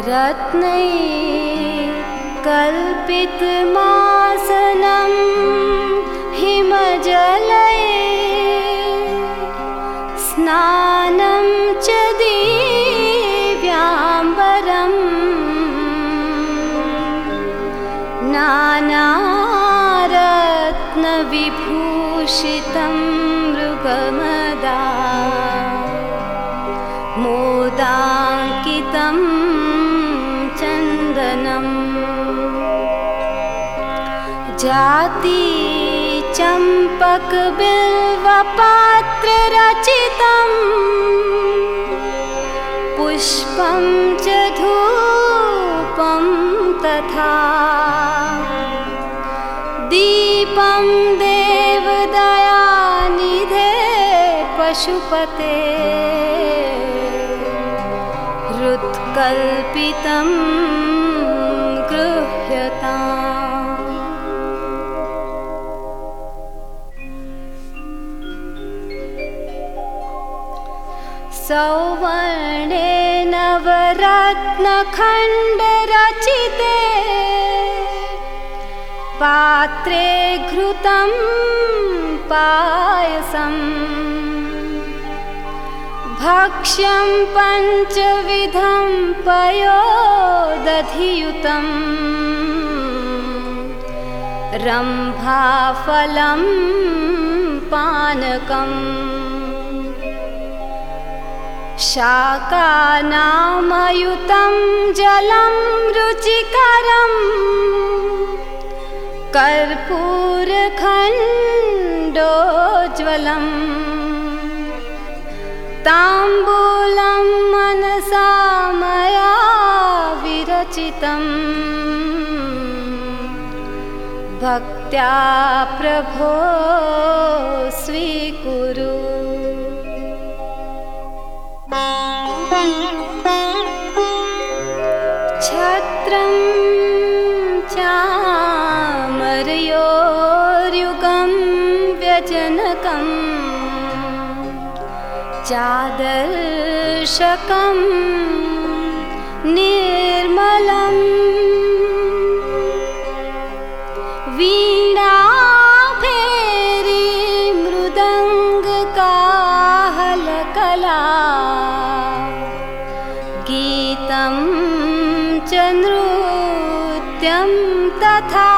रत्नैः कल्पितमासनं हिमजलैः स्नानं च दिव्याम्बरम् नानारत्नविभूषितं मृगमदा मोदाङ्कितं चन्दनम् जाति चम्पकबिल्वपात्ररचितं पुष्पं च धूपं तथा दीपं देवदयानिधे पशुपते हृत्कल्पितं गृह्यताम्। सौवर्णे नवरत्नखण्डरचिते पात्रे घृतं पायसम् भक्ष्यं पञ्चविधं पयोदधियुतं रम्भाफलं पानकम् शाकानामयुतं जलं रुचिकरम् कर्पूरखण्डोज्ज्वलम् ताम्बूलं मनसा मया विरचितम् भक्त्या प्रभो स्वीकुरु। छत्रं चामरयोर्युगं व्यजनकम् चादर्शकं निर्मलम् वीणाभेरी मृदङ्गकाहलकला गीतं च नृत्यं तथा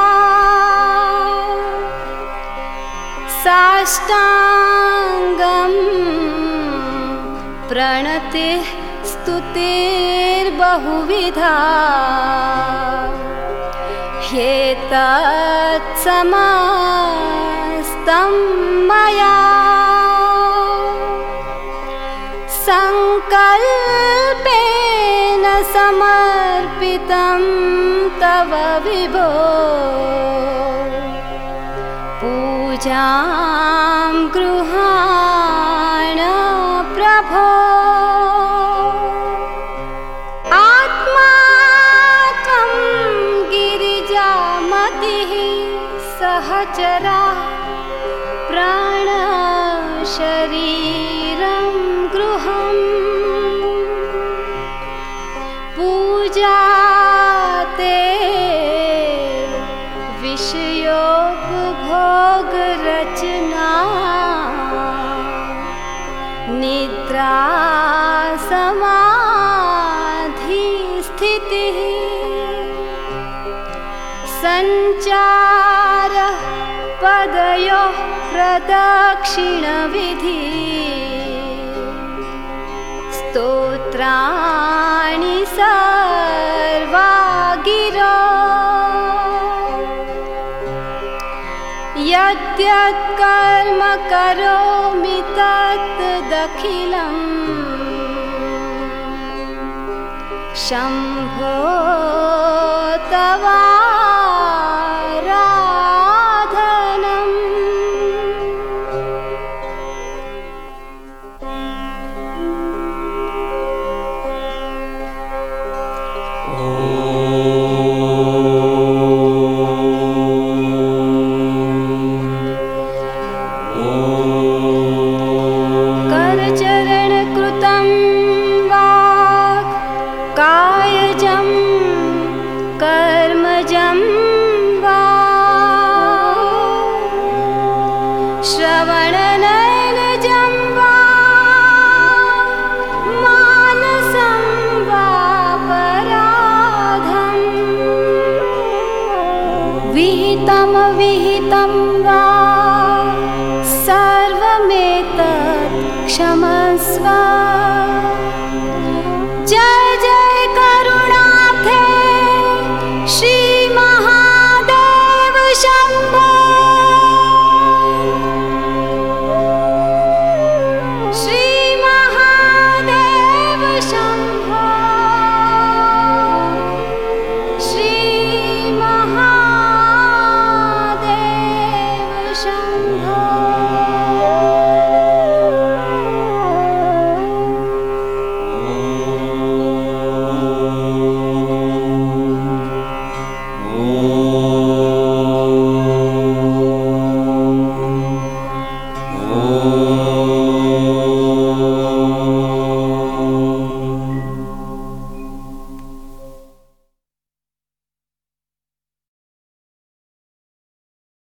साष्टाङ्गं प्रणतिः स्तुतिर्बहुविधा ह्येतत्समस्तं मया सङ्कल्पेन समर्पितं तव विभो पूजां गृहाण प्रभो। आत्मा त्वं गिरिजामतिः सहचरा प्राणशरीरं गृहम् पूजा ते विषयोपभोगरचना निद्रा समाधिस्थितिः सञ्चारः पदयोः प्रदक्षिणविधि स्तोत्राणि सर्वा गिरो यद्यत् कर्म करोमि तत्तदखिलम् शम्भो तवाराधनम्। करचरणकृतं वाक् कायजम् क्षमस्व